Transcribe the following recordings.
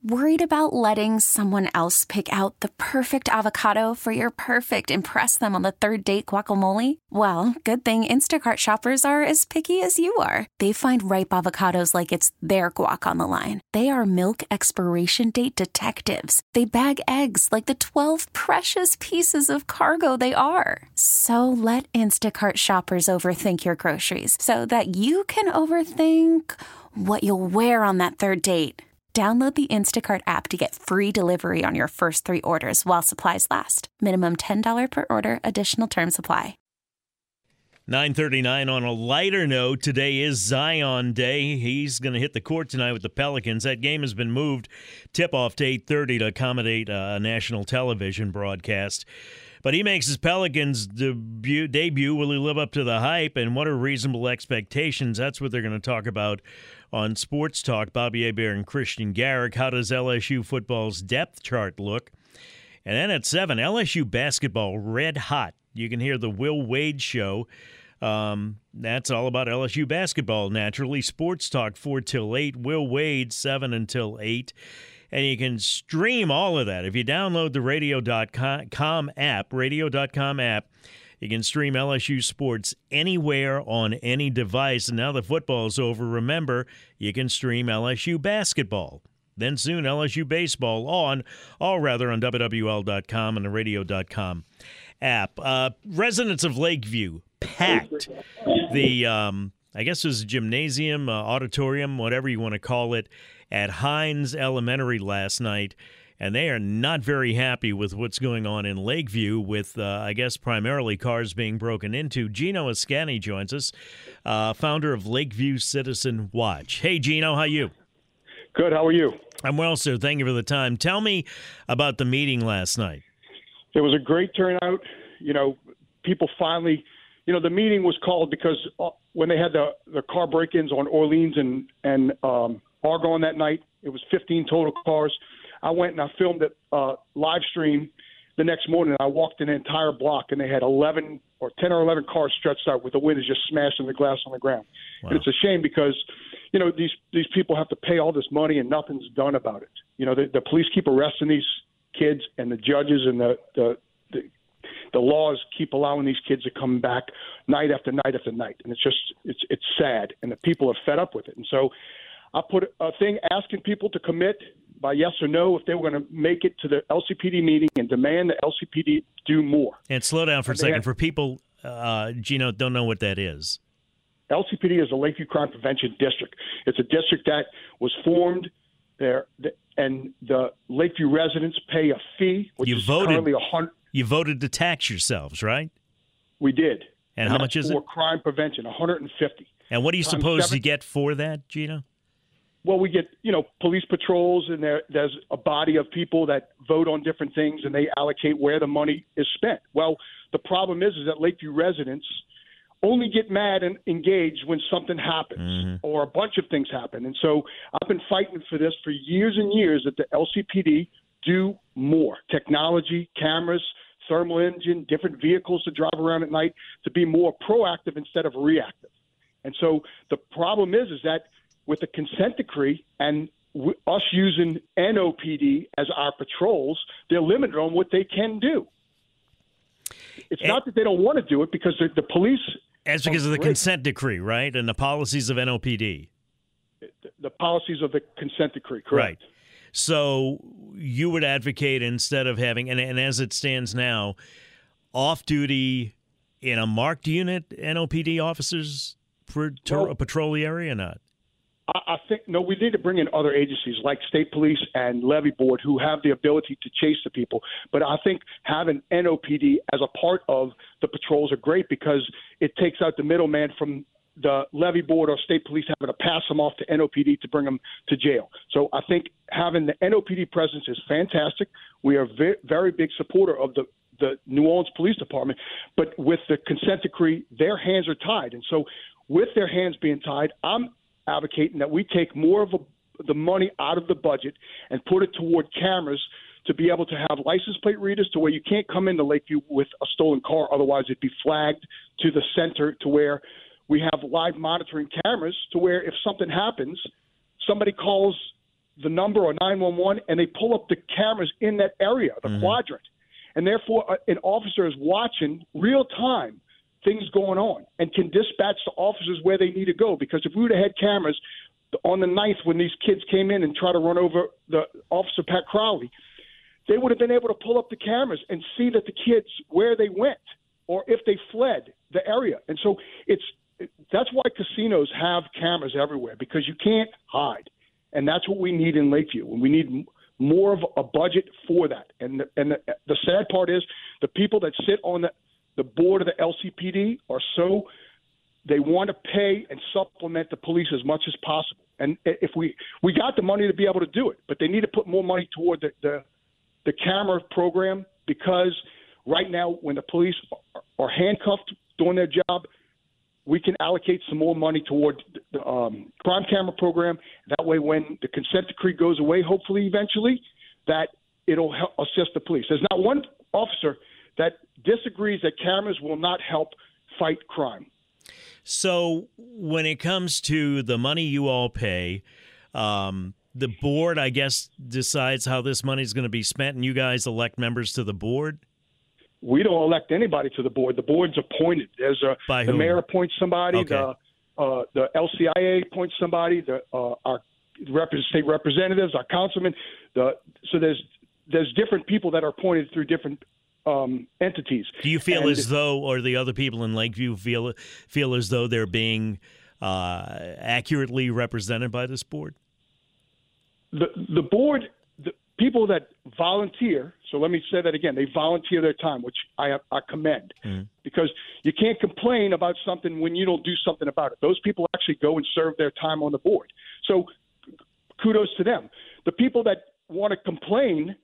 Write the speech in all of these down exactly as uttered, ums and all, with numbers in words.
Worried about letting someone else pick out the perfect avocado for your perfect impress them on the third date guacamole? Well, good thing Instacart shoppers are as picky as you are. They find ripe avocados like it's their guac on the line. They are milk expiration date detectives. They bag eggs like the twelve precious pieces of cargo they are. So let Instacart shoppers overthink your groceries so that you can overthink what you'll wear on that third date. Download the Instacart app to get free delivery on your first three orders while supplies last. Minimum ten dollars per order. Additional terms apply. nine thirty-nine on a lighter note, today is Zion Day. He's going to hit the court tonight with the Pelicans. That game has been moved tip-off to eight thirty to accommodate a national television broadcast. But he makes his Pelicans debut, debut. Will he live up to the hype? And what are reasonable expectations? That's what they're going to talk about on Sports Talk. Bobby Hebert and Christian Garrick. How does L S U football's depth chart look? And then at seven, L S U basketball red hot. You can hear the Will Wade Show. Um, that's all about L S U basketball, naturally. Sports Talk four till eight. Will Wade seven until eight. And you can stream all of that. If you download the radio dot com app, radio dot com app, you can stream L S U sports anywhere on any device. And now the football's over, remember, you can stream L S U basketball. Then soon L S U baseball on, all rather on W W L dot com and the radio dot com app. Uh, residents of Lakeview packed the, um, I guess it was a gymnasium, uh, auditorium, whatever you want to call it, at Hines Elementary last night, and they are not very happy with what's going on in Lakeview with, uh, I guess, primarily cars being broken into. Gino Ascani joins us, uh, founder of Lakeview Citizen Watch. Hey, Gino, how you? Good, how are you? I'm well, sir. Thank you for the time. Tell me about the meeting last night. It was a great turnout. You know, people finally, you know, the meeting was called because when they had the, the car break-ins on Orleans and, and um, Argonne that night, it was fifteen total cars. I went and I filmed it uh, live stream the next morning. I walked an entire block and they had eleven or ten or eleven cars stretched out with the windows just smashing the glass on the ground. Wow. And it's a shame because, you know, these these people have to pay all this money and nothing's done about it. You know, the, the police keep arresting these kids and the judges and the, the the the laws keep allowing these kids to come back night after night after night. And it's just it's it's sad. And the people are fed up with it. And so I put a thing asking people to commit by yes or no if they were going to make it to the L C P D meeting and demand the L C P D do more. And slow down for and a second. Had, for people, uh, Gino, don't know what that is. L C P D is the Lakeview Crime Prevention District. It's a district that was formed there, and the Lakeview residents pay a fee, which you is voted, currently a hundred. You voted to tax yourselves, right? We did. And, and how much is for it? For crime prevention, one hundred fifty. And what are you Times supposed seven. to get for that, Gino? Well, we get, you know, police patrols, and there, there's a body of people that vote on different things, and they allocate where the money is spent. Well, the problem is, is that Lakeview residents only get mad and engage when something happens mm-hmm. or a bunch of things happen. And so I've been fighting for this for years and years, that the L C P D do more. Technology, cameras, thermal engine, different vehicles to drive around at night, to be more proactive instead of reactive. And so the problem is, is that with the consent decree and w- us using N O P D as our patrols, they're limited on what they can do. It's and, not that they don't want to do it, because the, the police... That's because of the great. consent decree, right? And the policies of N O P D. The, the policies of the consent decree, correct. Right. So you would advocate, instead of having, and, and as it stands now, off-duty in a marked unit N O P D officers per, well, a patrol the area or not? I think, no, we need to bring in other agencies like state police and levy board who have the ability to chase the people. But I think having N O P D as a part of the patrols are great, because it takes out the middleman from the levy board or state police having to pass them off to N O P D to bring them to jail. So I think having the N O P D presence is fantastic. We are very, very big supporter of the, the New Orleans Police Department. But with the consent decree, their hands are tied. And so with their hands being tied, I'm advocating that we take more of a, the money out of the budget and put it toward cameras to be able to have license plate readers, to where you can't come into Lakeview with a stolen car. Otherwise, it'd be flagged to the center, to where we have live monitoring cameras, to where if something happens, somebody calls the number or nine one one, and they pull up the cameras in that area, the mm-hmm. quadrant. And therefore, an officer is watching real time things going on and can dispatch the officers where they need to go. Because if we would have had cameras on the ninth when these kids came in and tried to run over the officer, Pat Crowley, they would have been able to pull up the cameras and see that the kids, where they went or if they fled the area. And so it's that's why casinos have cameras everywhere, because you can't hide. And that's what we need in Lakeview. We need more of a budget for that. And the, and the, the sad part is the people that sit on the, the board of the L C P D are so they want to pay and supplement the police as much as possible. And if we we got the money to be able to do it, but they need to put more money toward the the, the camera program, because right now when the police are, are handcuffed doing their job, we can allocate some more money toward the um, crime camera program. That way, when the consent decree goes away, hopefully eventually, that it'll help assist the police. There's not one officer that disagrees that cameras will not help fight crime. So when it comes to the money you all pay, um, the board, I guess, decides how this money is going to be spent, and you guys elect members to the board? We don't elect anybody to the board. The board's appointed. There's a By the whom? mayor appoints somebody. Okay. The uh, the L C I A appoints somebody. The uh, our rep- state representatives, our councilmen. The so there's there's different people that are appointed through different um, entities. Do you feel and, as though, or the other people in Lakeview feel feel as though they're being uh, accurately represented by this board? The the board, the people that volunteer. So let me say that again. They volunteer their time, which I I commend, mm. because you can't complain about something when you don't do something about it. Those people actually go and serve their time on the board. So kudos to them. The people that want to complain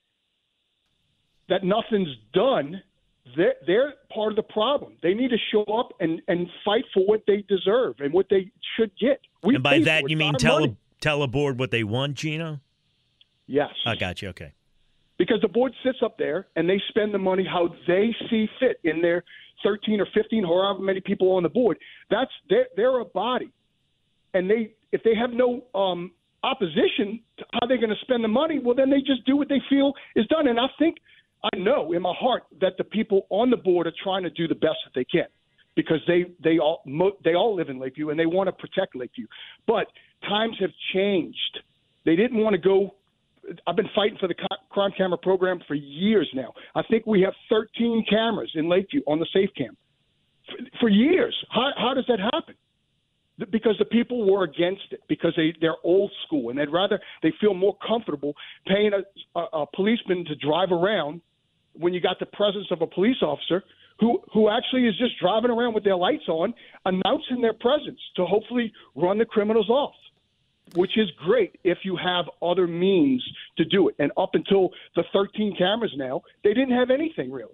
that nothing's done, they're, they're part of the problem. They need to show up and, and fight for what they deserve and what they should get. We and by that, you mean tell a, tell a board what they want, Gino? Yes. I got you. Okay. Because the board sits up there and they spend the money how they see fit in their thirteen or fifteen, however many people on the board. That's they're, they're a body. And they if they have no um, opposition to how they're going to spend the money, well, then they just do what they feel is done. And I think I know in my heart that the people on the board are trying to do the best that they can, because they they all they all live in Lakeview and they want to protect Lakeview. But times have changed. They didn't want to go. I've been fighting for the crime camera program for years now. I think we have thirteen cameras in Lakeview on the Safe Cam for, for years. How, how does that happen? Because the people were against it, because they, they're old school, and they'd rather they feel more comfortable paying a, a, a policeman to drive around when you got the presence of a police officer who, who actually is just driving around with their lights on, announcing their presence to hopefully run the criminals off, which is great if you have other means to do it. And up until the thirteen cameras now, they didn't have anything really.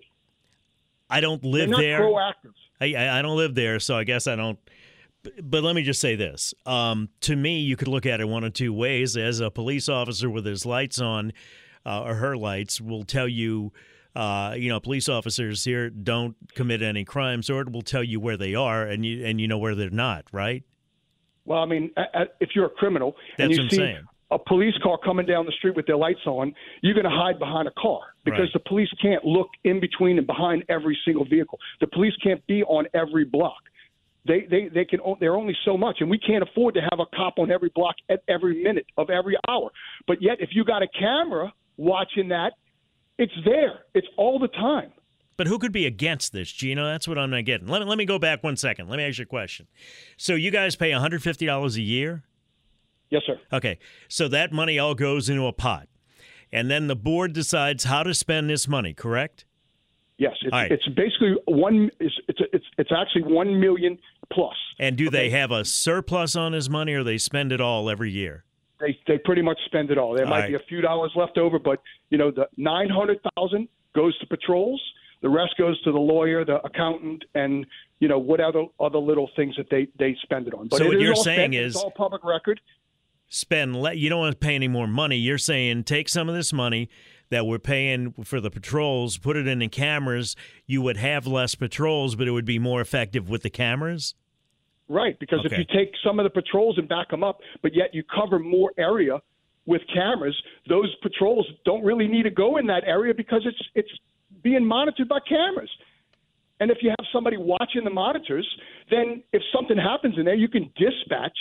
I don't live They're not there. Proactive. I, I don't live there, so I guess I don't. But let me just say this. Um, to me, you could look at it one of two ways. As a police officer with his lights on, uh, or her lights, will tell you, uh, you know, police officers here don't commit any crimes, or it will tell you where they are, and you and you know where they're not, right? Well, I mean, if you're a criminal That's and you what I'm see saying. a police car coming down the street with their lights on, you're going to hide behind a car, because Right. the police can't look in between and behind every single vehicle. The police can't be on every block. They they they can they're only so much, and we can't afford to have a cop on every block at every minute of every hour. But yet, if you got a camera watching that, it's there. It's all the time. But who could be against this, Gino? That's what I'm not getting. Let me, let me go back one second. Let me ask you a question. So you guys pay one hundred fifty dollars a year? Yes, sir. Okay. So that money all goes into a pot. And then the board decides how to spend this money, correct? Yes. It's, right. it's basically one it's, it's it's it's actually one million plus. And do okay? they have a surplus on his money, or they spend it all every year? They they pretty much spend it all. There all might right. be a few dollars left over, but you know the nine hundred thousand goes to patrols. The rest goes to the lawyer, the accountant, and you know what other other little things that they, they spend it on. But so it what is you're all saying spent. is It's all public record. Spend le- you don't want to pay any more money. You're saying take some of this money that we're paying for the patrols, put it in the cameras. You would have less patrols, but it would be more effective with the cameras? Right, because Okay. if you take some of the patrols and back them up, but yet you cover more area, with cameras, those patrols don't really need to go in that area because it's it's being monitored by cameras. And if you have somebody watching the monitors, then if something happens in there, you can dispatch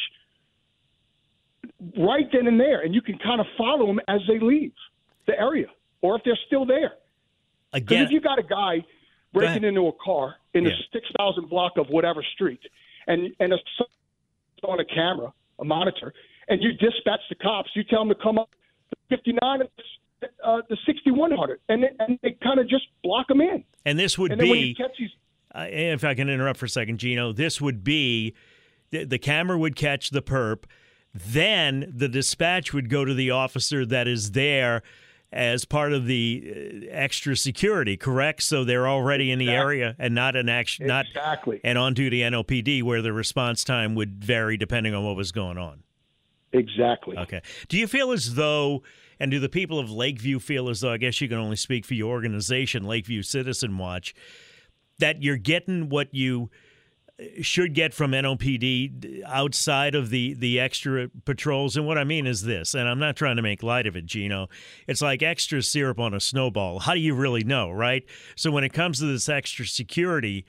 right then and there, and you can kind of follow them as they leave the area, or if they're still there. Because if you got a guy breaking into a car in the yeah. six thousand block of whatever street, and and a, on a camera, a monitor, and you dispatch the cops, you tell them to come up to fifty-nine and uh, the sixty-one hundred, and they, and they kind of just block them in. And this would and be, these, uh, if I can interrupt for a second, Gino, this would be, the, the camera would catch the perp, then the dispatch would go to the officer that is there as part of the extra security, correct? So they're already in the exactly. area and not an action, not exactly. and on duty N O P D where the response time would vary depending on what was going on. Exactly. Okay. Do you feel as though, and do the people of Lakeview feel as though, I guess you can only speak for your organization, Lakeview Citizen Watch, that you're getting what you should get from N O P D outside of the, the extra patrols? And what I mean is this, and I'm not trying to make light of it, Gino. It's like extra syrup on a snowball. How do you really know, right? So when it comes to this extra security,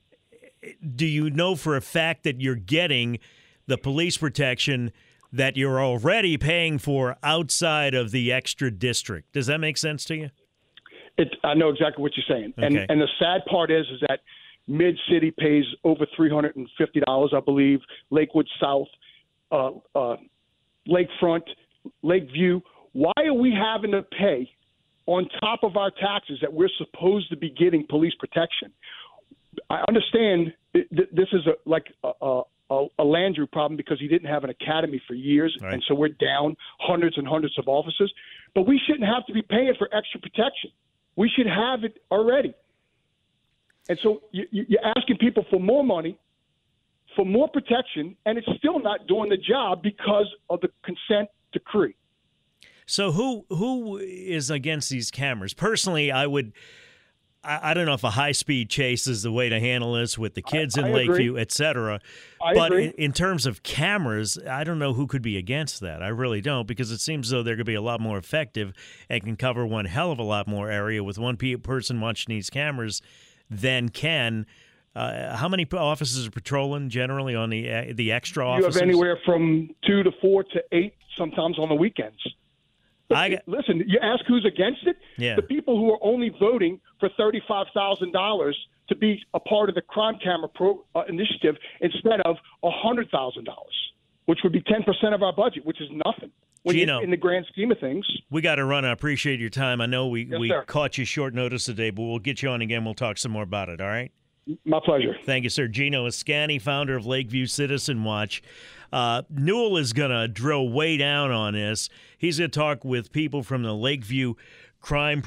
do you know for a fact that you're getting the police protection that you're already paying for outside of the extra district? Does that make sense to you? It, I know exactly what you're saying. Okay. And and the sad part is is that Mid-City pays over three hundred fifty dollars, I believe. Lakewood South, uh, uh, Lakefront, Lakeview. Why are we having to pay on top of our taxes that we're supposed to be getting police protection? I understand th- this is a, like a, a A, a Landry problem because he didn't have an academy for years, right. and so we're down hundreds and hundreds of officers. But we shouldn't have to be paying for extra protection. We should have it already. And so you, you're asking people for more money, for more protection, and it's still not doing the job because of the consent decree. So who who is against these cameras? Personally, I would – I don't know if a high-speed chase is the way to handle this with the kids I, in I Lakeview, agree. et cetera. I but agree. in, in terms of cameras, I don't know who could be against that. I really don't, because it seems as though they're going to be a lot more effective and can cover one hell of a lot more area with one pe- person watching these cameras than can. Uh, how many officers are patrolling generally on the uh, the extra officers? You have anywhere from two to four to eight, sometimes on the weekends. I got, Listen, you ask who's against it? Yeah. The people who are only voting for thirty-five thousand dollars to be a part of the crime camera pro, uh, initiative instead of one hundred thousand dollars, which would be ten percent of our budget, which is nothing when Gino, you, in the grand scheme of things. We got to run. I appreciate your time. I know we, Yes, we sir. caught you short notice today, but we'll get you on again. We'll talk some more about it, all right? My pleasure. Thank you, sir. Gino Ascani, founder of Lakeview Citizen Watch. Uh, Newell is going to drill way down on this. He's going to talk with people from the Lakeview Crime.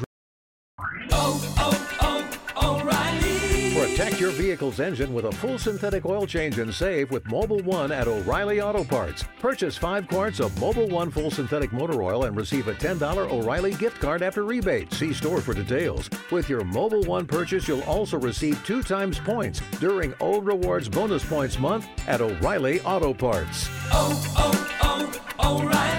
Oh, oh, oh, O'Reilly. Protect your vehicle's engine with a full synthetic oil change and save with Mobil one at O'Reilly Auto Parts. Purchase five quarts of Mobil one full synthetic motor oil and receive a ten dollars O'Reilly gift card after rebate. See store for details. With your Mobil one purchase, you'll also receive two times points during O Rewards Bonus Points Month at O'Reilly Auto Parts. Oh, oh, oh, O'Reilly.